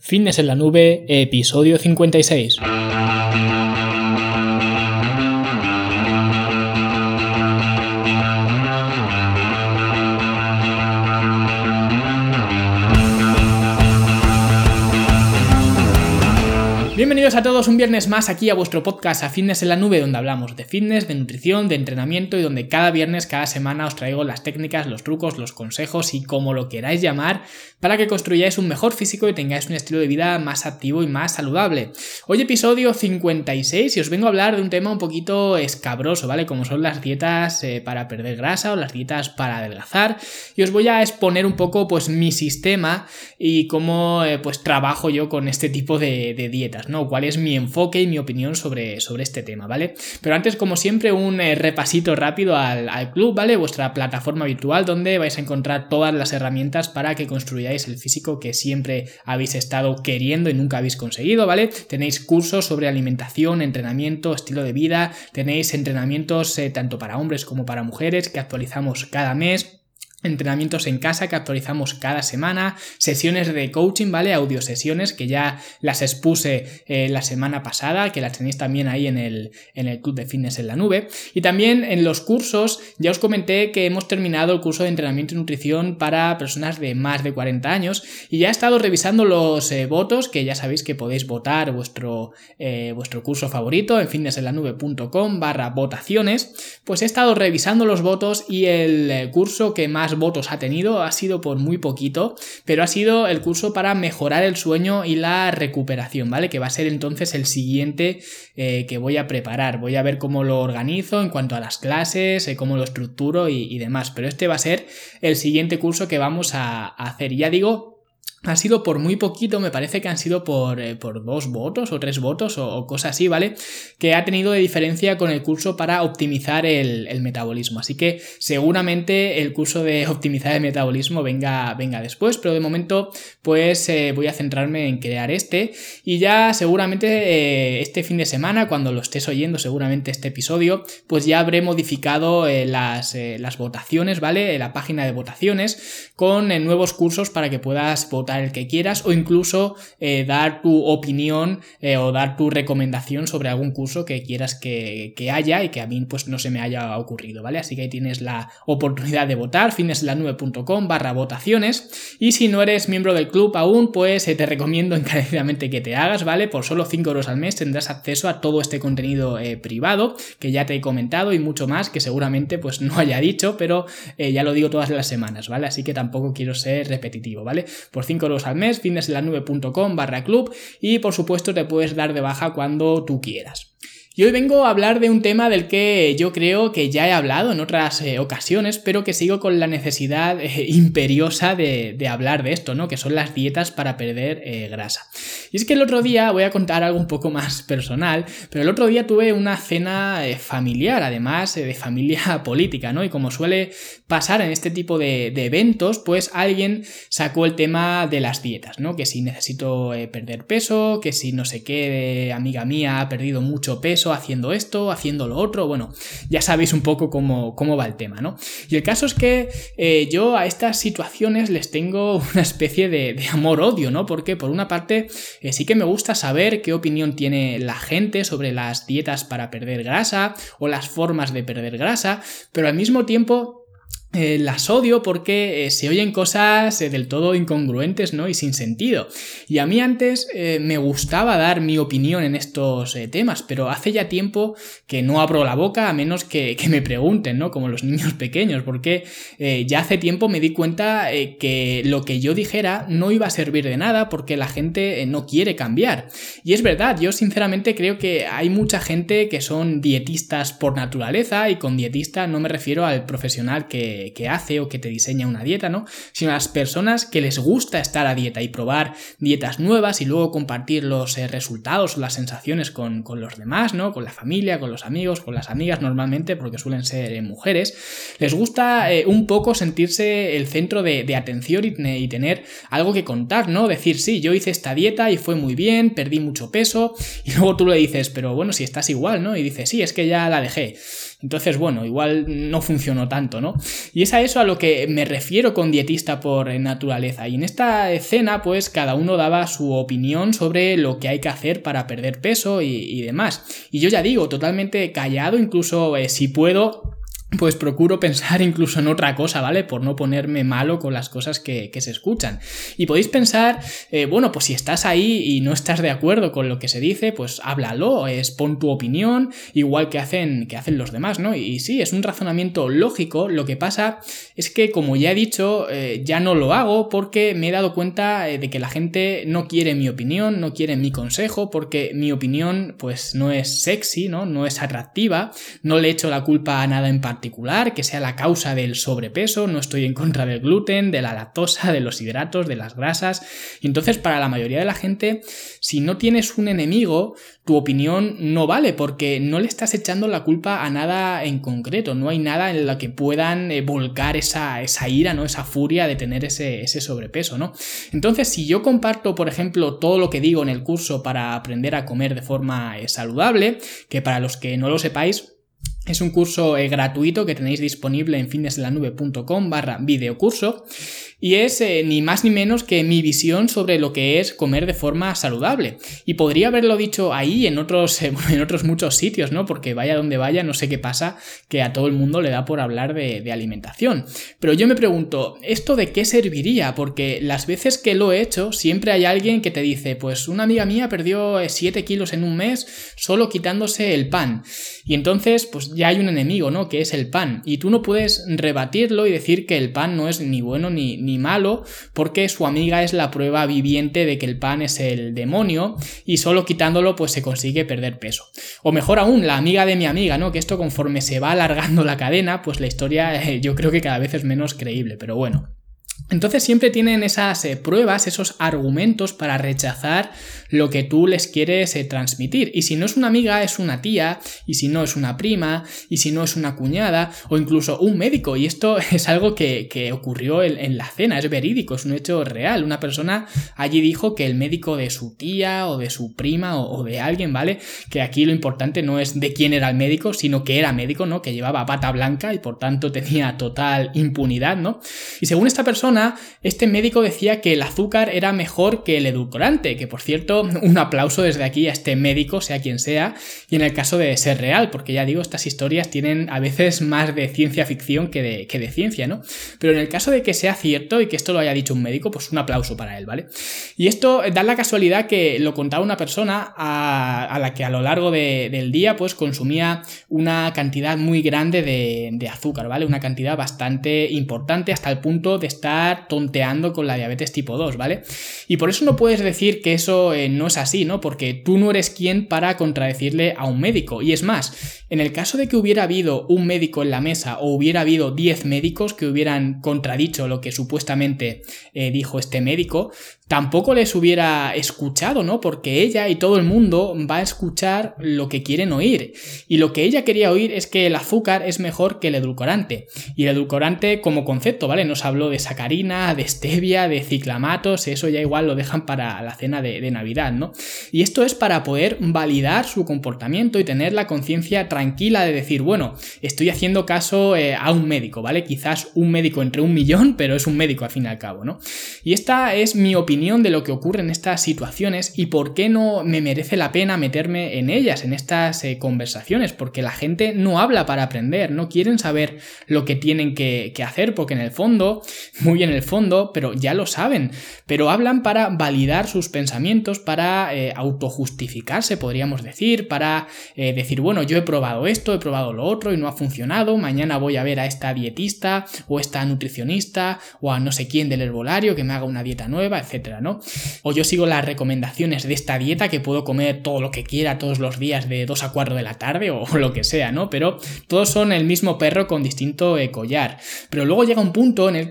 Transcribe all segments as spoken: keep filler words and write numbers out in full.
Fitness en la Nube, episodio cincuenta y seis. Bienvenidos a todos un viernes más aquí a vuestro podcast a Fitness en la Nube, donde hablamos de fitness, de nutrición, de entrenamiento y donde cada viernes, cada semana os traigo las técnicas, los trucos, los consejos y como lo queráis llamar para que construyáis un mejor físico y tengáis un estilo de vida más activo y más saludable. Hoy episodio cincuenta y seis y os vengo a hablar de un tema un poquito escabroso, ¿vale? Como son las dietas eh, para perder grasa o las dietas para adelgazar, y os voy a exponer un poco pues mi sistema y cómo eh, pues trabajo yo con este tipo de, de dietas, ¿no? Cuál es mi enfoque y mi opinión sobre, sobre este tema, ¿vale? Pero antes, como siempre, un eh, repasito rápido al, al club, ¿vale? Vuestra plataforma virtual donde vais a encontrar todas las herramientas para que construyáis el físico que siempre habéis estado queriendo y nunca habéis conseguido, ¿vale? Tenéis cursos sobre alimentación, entrenamiento, estilo de vida, tenéis entrenamientos eh, tanto para hombres como para mujeres que actualizamos cada mes. Entrenamientos en casa que actualizamos cada semana, sesiones de coaching, ¿vale? Audiosesiones que ya las expuse eh, la semana pasada, que las tenéis también ahí en el, en el club de Fitness en la Nube. Y también en los cursos, ya os comenté que hemos terminado el curso de entrenamiento y nutrición para personas de más de cuarenta años y ya he estado revisando los eh, votos, que ya sabéis que podéis votar vuestro, eh, vuestro curso favorito en fitnessenlanube.com barra votaciones. Pues he estado revisando los votos y el eh, curso que más votos ha tenido ha sido por muy poquito, pero ha sido el curso para mejorar el sueño y la recuperación, ¿vale? Que va a ser entonces el siguiente eh, que voy a preparar. Voy a ver cómo lo organizo en cuanto a las clases, eh, cómo lo estructuro y, y demás, pero este va a ser el siguiente curso que vamos a, a hacer. Y ya digo, ha sido por muy poquito, me parece que han sido por, eh, por dos votos o tres votos o, o cosas así, ¿vale? Que ha tenido de diferencia con el curso para optimizar el, el metabolismo. Así que seguramente el curso de optimizar el metabolismo venga, venga después, pero de momento pues eh, voy a centrarme en crear este y ya seguramente eh, este fin de semana, cuando lo estés oyendo seguramente este episodio, pues ya habré modificado eh, las, eh, las votaciones, ¿vale? La página de votaciones con eh, nuevos cursos para que puedas votar el que quieras o incluso eh, dar tu opinión eh, o dar tu recomendación sobre algún curso que quieras que, que haya y que a mí pues no se me haya ocurrido, ¿vale? Así que ahí tienes la oportunidad de votar, fitnessenlanube.com barra votaciones, y si no eres miembro del club aún, pues eh, te recomiendo encarecidamente que te hagas, ¿vale? Por solo cinco euros al mes tendrás acceso a todo este contenido eh, privado que ya te he comentado y mucho más que seguramente pues no haya dicho, pero eh, ya lo digo todas las semanas, ¿vale? Así que tampoco quiero ser repetitivo, ¿vale? Por cinco euros al mes, fitnessenlanube.com barra club, y por supuesto te puedes dar de baja cuando tú quieras. Y hoy vengo a hablar de un tema del que yo creo que ya he hablado en otras eh, ocasiones, pero que sigo con la necesidad eh, imperiosa de, de hablar de esto, ¿no? Que son las dietas para perder eh, grasa. Y es que el otro día, voy a contar algo un poco más personal, pero el otro día tuve una cena eh, familiar, además eh, de familia política, ¿no? Y como suele pasar en este tipo de, de eventos, pues alguien sacó el tema de las dietas, ¿no? Que si necesito eh, perder peso, que si no sé qué, eh, amiga mía ha perdido mucho peso haciendo esto, haciendo lo otro, bueno, ya sabéis un poco cómo, cómo va el tema, ¿no? Y el caso es que eh, yo a estas situaciones les tengo una especie de, de amor-odio, ¿no? Porque por una parte eh, sí que me gusta saber qué opinión tiene la gente sobre las dietas para perder grasa o las formas de perder grasa, pero al mismo tiempo Eh, las odio porque eh, se oyen cosas eh, del todo incongruentes, ¿no? Y sin sentido. Y a mí antes eh, me gustaba dar mi opinión en estos eh, temas, pero hace ya tiempo que no abro la boca a menos que, que me pregunten, ¿no? Como los niños pequeños, porque eh, ya hace tiempo me di cuenta eh, que lo que yo dijera no iba a servir de nada porque la gente eh, no quiere cambiar. Y es verdad, yo sinceramente creo que hay mucha gente que son dietistas por naturaleza, y con dietista no me refiero al profesional que que hace o que te diseña una dieta, ¿no? Sino a las personas que les gusta estar a dieta y probar dietas nuevas y luego compartir los eh, resultados o las sensaciones con, con los demás, ¿no? Con la familia, con los amigos, con las amigas normalmente, porque suelen ser eh, mujeres. Les gusta eh, un poco sentirse el centro de, de atención y, y tener algo que contar, ¿no? Decir, sí, yo hice esta dieta y fue muy bien, perdí mucho peso, y luego tú le dices, pero bueno, si estás igual, ¿no? Y dices, sí, es que ya la dejé. Entonces, bueno, igual no funcionó tanto, ¿no? Y es a eso a lo que me refiero con dietista por naturaleza. Y en esta escena, pues cada uno daba su opinión sobre lo que hay que hacer para perder peso y, y demás. Y yo ya digo, totalmente callado, incluso eh, si puedo, pues procuro pensar incluso en otra cosa, ¿vale? Por no ponerme malo con las cosas que, que se escuchan. Y podéis pensar, eh, bueno, pues si estás ahí y no estás de acuerdo con lo que se dice, pues háblalo, expon tu opinión, igual que hacen, que hacen los demás, ¿no? Y, y sí, es un razonamiento lógico. Lo que pasa es que, como ya he dicho, eh, ya no lo hago porque me he dado cuenta eh, de que la gente no quiere mi opinión, no quiere mi consejo, porque mi opinión, pues no es sexy, ¿no? No es atractiva, no le echo la culpa a nada en particular. particular, que sea la causa del sobrepeso, no estoy en contra del gluten, de la lactosa, de los hidratos, de las grasas. Y entonces, para la mayoría de la gente, si no tienes un enemigo, tu opinión no vale, porque no le estás echando la culpa a nada en concreto, no hay nada en lo que puedan eh, volcar esa, esa ira, ¿no? Esa furia de tener ese, ese sobrepeso, ¿no? Entonces, si yo comparto, por ejemplo, todo lo que digo en el curso para aprender a comer de forma eh, saludable, que para los que no lo sepáis, es un curso eh, gratuito que tenéis disponible en fitnessdelanube punto com barra videocurso, y es eh, ni más ni menos que mi visión sobre lo que es comer de forma saludable. Y podría haberlo dicho ahí en otros, eh, en otros muchos sitios, ¿no? Porque vaya donde vaya, no sé qué pasa, que a todo el mundo le da por hablar de, de alimentación. Pero yo me pregunto, ¿esto de qué serviría? Porque las veces que lo he hecho, siempre hay alguien que te dice, pues una amiga mía perdió siete kilos en un mes solo quitándose el pan. Y entonces, pues ya hay un enemigo, ¿no? Que es el pan. Y tú no puedes rebatirlo y decir que el pan no es ni bueno ni, ni malo, porque su amiga es la prueba viviente de que el pan es el demonio y solo quitándolo pues se consigue perder peso. O mejor aún, la amiga de mi amiga, ¿no? Que esto, conforme se va alargando la cadena, pues la historia eh, yo creo que cada vez es menos creíble, pero bueno. Entonces siempre tienen esas eh, pruebas, esos argumentos para rechazar lo que tú les quieres eh, transmitir. Y si no es una amiga, es una tía, y si no es una prima, y si no es una cuñada, o incluso un médico. Y esto es algo que, que ocurrió en, en la cena, es verídico, es un hecho real. Una persona allí dijo que el médico de su tía, o de su prima, o, o de alguien, ¿vale? Que aquí lo importante no es de quién era el médico, sino que era médico, ¿no? Que llevaba bata blanca y por tanto tenía total impunidad, ¿no? Y según esta persona, este médico decía que el azúcar era mejor que el edulcorante, que por cierto, un aplauso desde aquí a este médico, sea quien sea, y en el caso de ser real, porque ya digo, estas historias tienen a veces más de ciencia ficción que de, que de ciencia, ¿no? Pero en el caso de que sea cierto y que esto lo haya dicho un médico, pues un aplauso para él, ¿vale? Y esto da la casualidad que lo contaba una persona a, a la que a lo largo de, del día pues consumía una cantidad muy grande de, de azúcar, ¿vale? Una cantidad bastante importante hasta el punto de estar tonteando con la diabetes tipo dos, ¿vale? Y por eso no puedes decir que eso eh, no es así, ¿no? Porque tú no eres quien para contradecirle a un médico. Y es más, en el caso de que hubiera habido un médico en la mesa o hubiera habido diez médicos que hubieran contradicho lo que supuestamente eh, dijo este médico, tampoco les hubiera escuchado, ¿no? Porque ella y todo el mundo va a escuchar lo que quieren oír. Y lo que ella quería oír es que el azúcar es mejor que el edulcorante. Y el edulcorante como concepto, ¿vale? Nos habló de sacarina, de stevia, de ciclamatos, eso ya igual lo dejan para la cena de, de Navidad, ¿no? Y esto es para poder validar su comportamiento y tener la conciencia tranquila de decir, bueno, estoy haciendo caso eh, a un médico, ¿vale? Quizás un médico entre un millón, pero es un médico al fin y al cabo, ¿no? Y esta es mi opinión de lo que ocurre en estas situaciones y por qué no me merece la pena meterme en ellas, en estas eh, conversaciones, porque la gente no habla para aprender, no quieren saber lo que tienen que, que hacer, porque en el fondo, muy en el fondo, pero ya lo saben, pero hablan para validar sus pensamientos, para eh, autojustificarse, podríamos decir, para eh, decir, bueno, yo he probado esto, he probado lo otro y no ha funcionado, mañana voy a ver a esta dietista o esta nutricionista o a no sé quién del herbolario que me haga una dieta nueva, etcétera, ¿no? O yo sigo las recomendaciones de esta dieta que puedo comer todo lo que quiera todos los días de dos a cuatro de la tarde o lo que sea, ¿no? Pero todos son el mismo perro con distinto eh, collar. Pero luego llega un punto en el que saben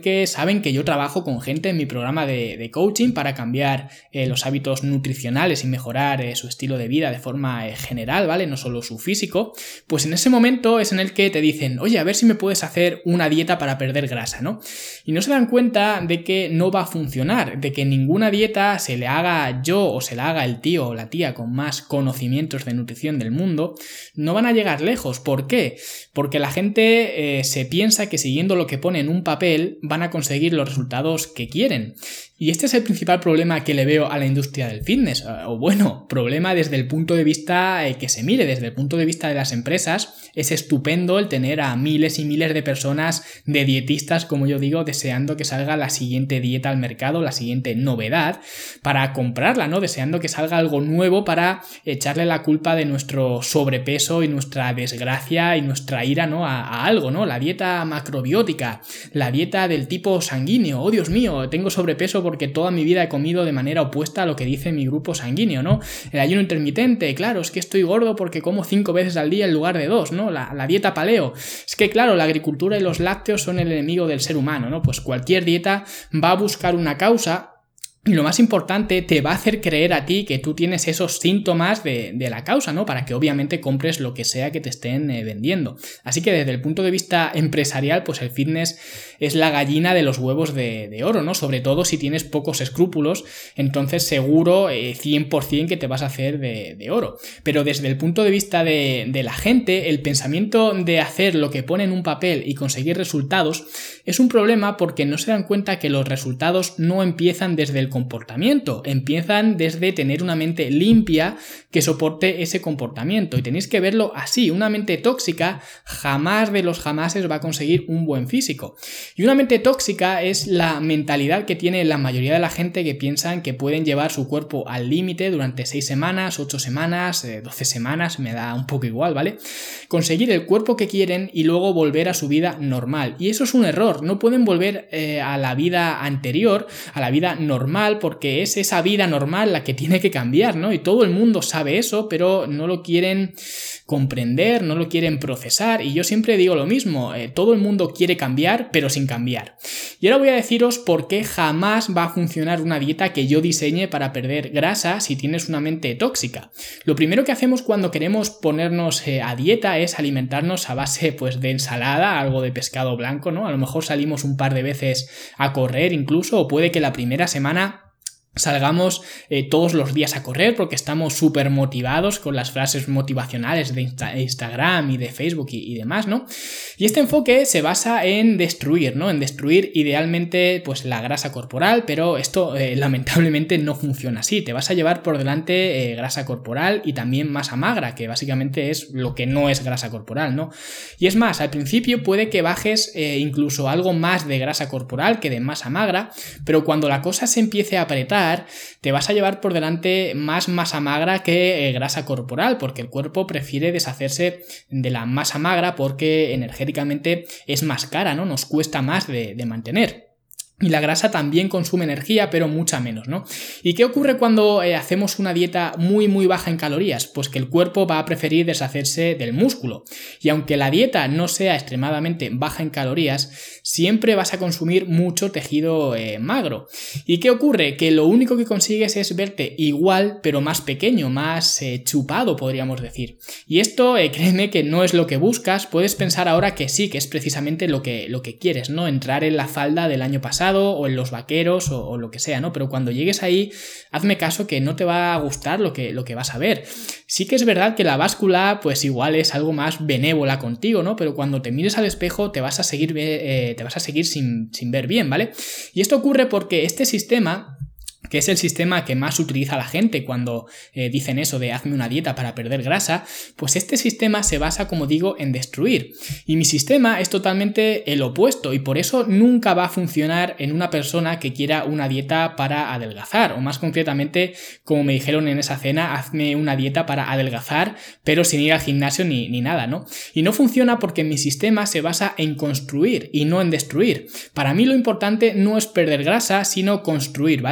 saben que yo trabajo con gente en mi programa de, de coaching para cambiar eh, los hábitos nutricionales y mejorar eh, su estilo de vida de forma eh, general, ¿vale? No solo su físico. Pues en ese momento es en el que te dicen, oye, a ver si me puedes hacer una dieta para perder grasa, ¿no? Y no se dan cuenta de que no va a funcionar, de que ninguna dieta se le haga yo o se la haga el tío o la tía con más conocimientos de nutrición del mundo, no van a llegar lejos. ¿Por qué? Porque la gente eh, se piensa que siguiendo lo que pone en un papel van a conseguir los resultados que quieren. Y este es el principal problema que le veo a la industria del fitness, o bueno, problema desde el punto de vista que se mire, desde el punto de vista de las empresas. Es estupendo el tener a miles y miles de personas, de dietistas, como yo digo, deseando que salga la siguiente dieta al mercado, la siguiente novedad, para comprarla, ¿no? Deseando que salga algo nuevo para echarle la culpa de nuestro sobrepeso y nuestra desgracia y nuestra ira, ¿no? A, a algo, ¿no? La dieta macrobiótica, la dieta del tipo sanguíneo. Oh, Dios mío, tengo sobrepeso porque toda mi vida he comido de manera opuesta a lo que dice mi grupo sanguíneo, ¿no? El ayuno intermitente, claro, es que estoy gordo porque como cinco veces al día en lugar de dos, ¿no? La, la dieta paleo. Es que, claro, la agricultura y los lácteos son el enemigo del ser humano, ¿no? Pues cualquier dieta va a buscar una causa. Y lo más importante, te va a hacer creer a ti que tú tienes esos síntomas de, de la causa, ¿no? Para que obviamente compres lo que sea que te estén eh, vendiendo. Así que desde el punto de vista empresarial, pues el fitness es la gallina de los huevos de, de oro, ¿no? Sobre todo si tienes pocos escrúpulos, entonces seguro eh, cien por ciento que te vas a hacer de, de oro. Pero desde el punto de vista de, de la gente, el pensamiento de hacer lo que pone en un papel y conseguir resultados es un problema porque no se dan cuenta que los resultados no empiezan desde el comportamiento, empiezan desde tener una mente limpia que soporte ese comportamiento, y tenéis que verlo así. Una mente tóxica jamás de los jamases va a conseguir un buen físico, y una mente tóxica es la mentalidad que tiene la mayoría de la gente, que piensan que pueden llevar su cuerpo al límite durante seis semanas, ocho semanas, doce semanas, me da un poco igual, ¿vale? Conseguir el cuerpo que quieren y luego volver a su vida normal, y eso es un error. No pueden volver eh, a la vida anterior, a la vida normal, porque es esa vida normal la que tiene que cambiar, ¿no? Y todo el mundo sabe eso, pero no lo quieren comprender, no lo quieren procesar. Y yo siempre digo lo mismo, eh, todo el mundo quiere cambiar, pero sin cambiar. Y ahora voy a deciros por qué jamás va a funcionar una dieta que yo diseñe para perder grasa si tienes una mente tóxica. Lo primero que hacemos cuando queremos ponernos eh, a dieta es alimentarnos a base, pues, de ensalada, algo de pescado blanco, ¿no? A lo mejor salimos un par de veces a correr incluso, o puede que la primera semana salgamos eh, todos los días a correr porque estamos súper motivados con las frases motivacionales de Insta- Instagram y de Facebook y, y demás, ¿no? Y este enfoque se basa en destruir, ¿no? En destruir idealmente, pues, la grasa corporal, pero esto eh, lamentablemente no funciona así. Te vas a llevar por delante eh, grasa corporal y también masa magra, que básicamente es lo que no es grasa corporal, ¿no? Y es más, al principio puede que bajes eh, incluso algo más de grasa corporal que de masa magra, pero cuando la cosa se empiece a apretar, te vas a llevar por delante más masa magra que eh, grasa corporal, porque el cuerpo prefiere deshacerse de la masa magra porque energéticamente es más cara, ¿no? Nos cuesta más de, de mantener. Y la grasa también consume energía, pero mucha menos, ¿no? ¿Y qué ocurre cuando eh, hacemos una dieta muy muy baja en calorías? Pues que el cuerpo va a preferir deshacerse del músculo. Y aunque la dieta no sea extremadamente baja en calorías, siempre vas a consumir mucho tejido eh, magro. ¿Y qué ocurre? Que lo único que consigues es verte igual, pero más pequeño, más eh, chupado, podríamos decir. Y esto, eh, créeme que no es lo que buscas. Puedes pensar ahora que sí, que es precisamente lo que, lo que quieres, ¿no? Entrar en la falda del año pasado, o en los vaqueros o, o lo que sea, ¿no? Pero cuando llegues ahí, hazme caso que no te va a gustar lo que, lo que vas a ver. Sí que es verdad que la báscula, pues igual es algo más benévola contigo, ¿no? Pero cuando te mires al espejo te vas a seguir, eh, te vas a seguir sin, sin ver bien, ¿vale? Y esto ocurre porque este sistema, que es el sistema que más utiliza la gente cuando eh, dicen eso de hazme una dieta para perder grasa, pues este sistema se basa, como digo, en destruir. Y mi sistema es totalmente el opuesto, y por eso nunca va a funcionar en una persona que quiera una dieta para adelgazar, o más concretamente, como me dijeron en esa cena, hazme una dieta para adelgazar, pero sin ir al gimnasio ni, ni nada, ¿no? Y no funciona porque mi sistema se basa en construir y no en destruir. Para mí lo importante no es perder grasa, sino construir, ¿vale? Construir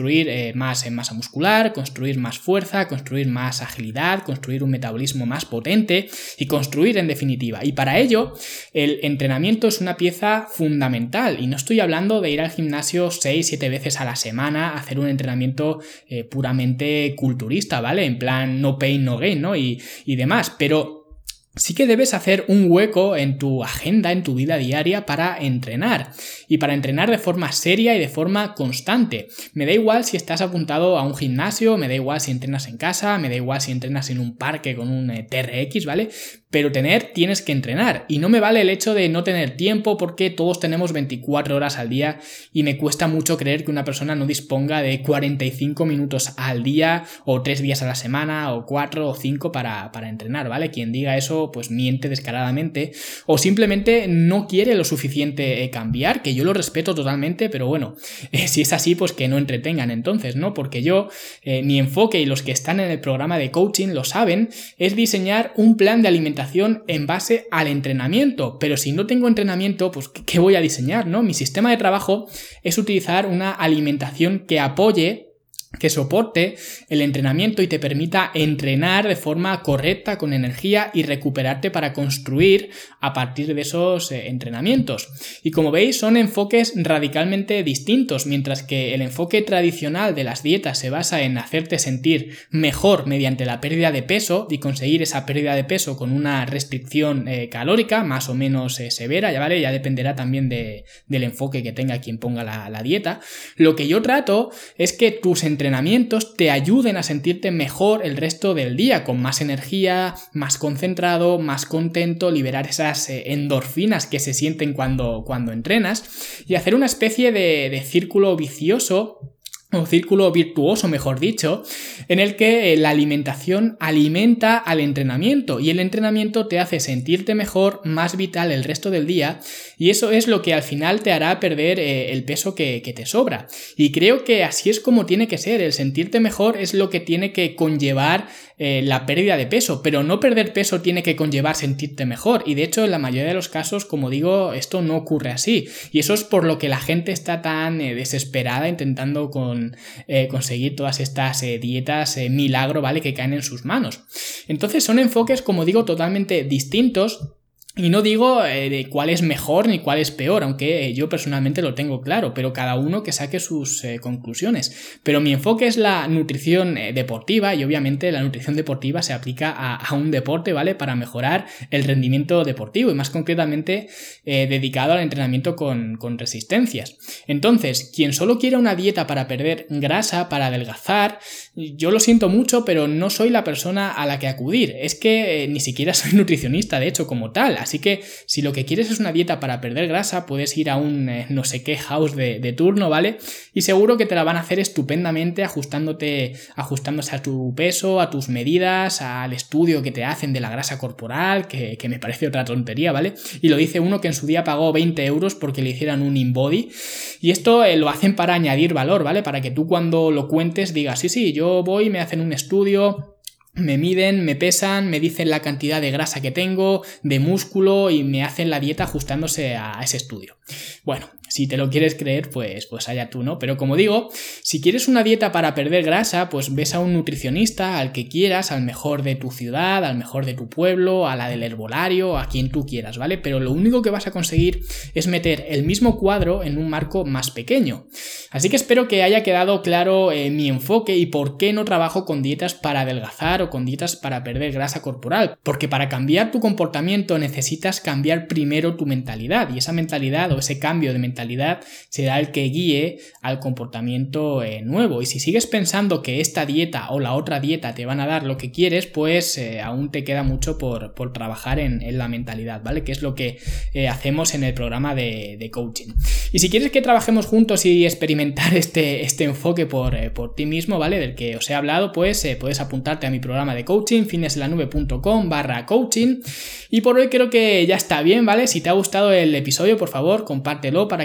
construir eh, más en masa muscular, construir más fuerza, construir más agilidad, construir un metabolismo más potente y construir en definitiva. Y para ello el entrenamiento es una pieza fundamental y no estoy hablando de ir al gimnasio seis siete veces a la semana, hacer un entrenamiento eh, puramente culturista, ¿vale? En plan no pain no gain, ¿no? Y, y demás, pero sí que debes hacer un hueco en tu agenda, en tu vida diaria para entrenar y para entrenar de forma seria y de forma constante. Me da igual si estás apuntado a un gimnasio, me da igual si entrenas en casa, me da igual si entrenas en un parque con un T R X, ¿vale? Pero tener, tienes que entrenar y no me vale el hecho de no tener tiempo porque todos tenemos veinticuatro horas al día y me cuesta mucho creer que una persona no disponga de cuarenta y cinco minutos al día o tres días a la semana o cuatro o cinco para, para entrenar, ¿vale? Quien diga eso pues miente descaradamente o simplemente no quiere lo suficiente cambiar, que yo lo respeto totalmente, pero bueno, eh, si es así pues que no entretengan entonces, ¿no? Porque yo, eh, mi enfoque y los que están en el programa de coaching lo saben, es diseñar un plan de alimentación en base al entrenamiento, pero si no tengo entrenamiento, pues ¿qué voy a diseñar, no? Mi sistema de trabajo es utilizar una alimentación que apoye, que soporte el entrenamiento y te permita entrenar de forma correcta, con energía y recuperarte para construir a partir de esos eh, entrenamientos. Y como veis, son enfoques radicalmente distintos, mientras que el enfoque tradicional de las dietas se basa en hacerte sentir mejor mediante la pérdida de peso y conseguir esa pérdida de peso con una restricción eh, calórica más o menos eh, severa, ya vale, ya dependerá también de, del enfoque que tenga quien ponga la, la dieta. Lo que yo trato es que tus entrenamientos entrenamientos te ayuden a sentirte mejor el resto del día, con más energía, más concentrado, más contento, liberar esas eh, endorfinas que se sienten cuando, cuando entrenas y hacer una especie de, de círculo vicioso o círculo virtuoso, mejor dicho, en el que la alimentación alimenta al entrenamiento y el entrenamiento te hace sentirte mejor, más vital el resto del día y eso es lo que al final te hará perder eh, el peso que, que te sobra. Y creo que así es como tiene que ser, el sentirte mejor es lo que tiene que conllevar eh, la pérdida de peso, pero no perder peso tiene que conllevar sentirte mejor y de hecho en la mayoría de los casos, como digo, esto no ocurre así y eso es por lo que la gente está tan eh, desesperada intentando con Eh, conseguir todas estas eh, dietas eh, milagro, ¿vale? Que caen en sus manos. Entonces son enfoques, como digo, totalmente distintos. Y no digo eh, de cuál es mejor ni cuál es peor, aunque eh, yo personalmente lo tengo claro, pero cada uno que saque sus eh, conclusiones. Pero mi enfoque es la nutrición eh, deportiva y obviamente la nutrición deportiva se aplica a, a un deporte, ¿vale? Para mejorar el rendimiento deportivo y más concretamente eh, dedicado al entrenamiento con, con resistencias. Entonces, quien solo quiera una dieta para perder grasa, para adelgazar, yo lo siento mucho, pero no soy la persona a la que acudir. Es que eh, ni siquiera soy nutricionista, de hecho, como tal. Así que si lo que quieres es una dieta para perder grasa, puedes ir a un eh, no sé qué house de, de turno, ¿vale? Y seguro que te la van a hacer estupendamente ajustándote, ajustándose a tu peso, a tus medidas, al estudio que te hacen de la grasa corporal, que, que me parece otra tontería, ¿vale? Y lo dice uno que en su día pagó veinte euros porque le hicieran un InBody. Y esto eh, lo hacen para añadir valor, ¿vale? Para que tú cuando lo cuentes digas, sí, sí, yo voy, me hacen un estudio, me miden, me pesan, me dicen la cantidad de grasa que tengo, de músculo y me hacen la dieta ajustándose a ese estudio. Bueno, si te lo quieres creer, pues, pues allá tú, ¿no? Pero como digo, si quieres una dieta para perder grasa, pues ves a un nutricionista, al que quieras, al mejor de tu ciudad, al mejor de tu pueblo, a la del herbolario, a quien tú quieras, ¿vale? Pero lo único que vas a conseguir es meter el mismo cuadro en un marco más pequeño. Así que espero que haya quedado claro eh, mi enfoque y por qué no trabajo con dietas para adelgazar o con dietas para perder grasa corporal. Porque para cambiar tu comportamiento necesitas cambiar primero tu mentalidad y esa mentalidad o ese cambio de mentalidad será el que guíe al comportamiento eh, nuevo y si sigues pensando que esta dieta o la otra dieta te van a dar lo que quieres, pues eh, aún te queda mucho por, por trabajar en, en la mentalidad, ¿vale? Que es lo que eh, hacemos en el programa de, de coaching. Y si quieres que trabajemos juntos y experimentar este, este enfoque por, eh, por ti mismo, ¿vale? Del que os he hablado, pues eh, puedes apuntarte a mi programa de coaching, fitnessenlanube.com barra coaching. Y por hoy creo que ya está bien, ¿vale? Si te ha gustado el episodio, por favor, compártelo para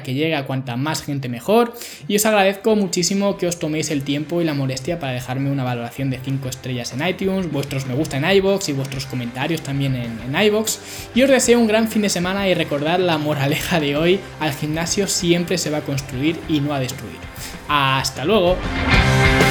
para que llegue a cuanta más gente mejor, y os agradezco muchísimo que os toméis el tiempo y la molestia para dejarme una valoración de cinco estrellas en iTunes, vuestros me gusta en iVoox y vuestros comentarios también en, en iVoox, y os deseo un gran fin de semana y recordad la moraleja de hoy: al gimnasio siempre se va a construir y no a destruir. ¡Hasta luego!